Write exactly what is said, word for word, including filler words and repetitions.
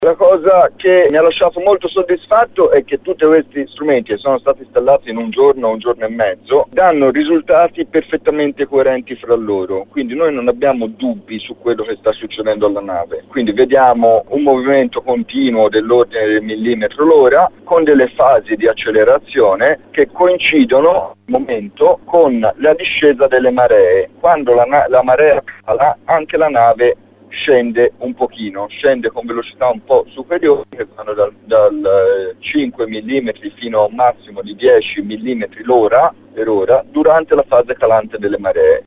La cosa che mi ha lasciato molto soddisfatto è che tutti questi strumenti che sono stati installati in un giorno, un giorno e mezzo, danno risultati perfettamente coerenti fra loro, quindi noi non abbiamo dubbi su quello che sta succedendo alla nave, quindi vediamo un movimento continuo dell'ordine del millimetro l'ora con delle fasi di accelerazione che coincidono al momento con la discesa delle maree. Quando la, na- la marea cala, anche la nave scende un pochino, scende con velocità un po' superiori, che vanno dal, dal cinque millimetri fino a un massimo di dieci millimetri l'ora per ora durante la fase calante delle maree.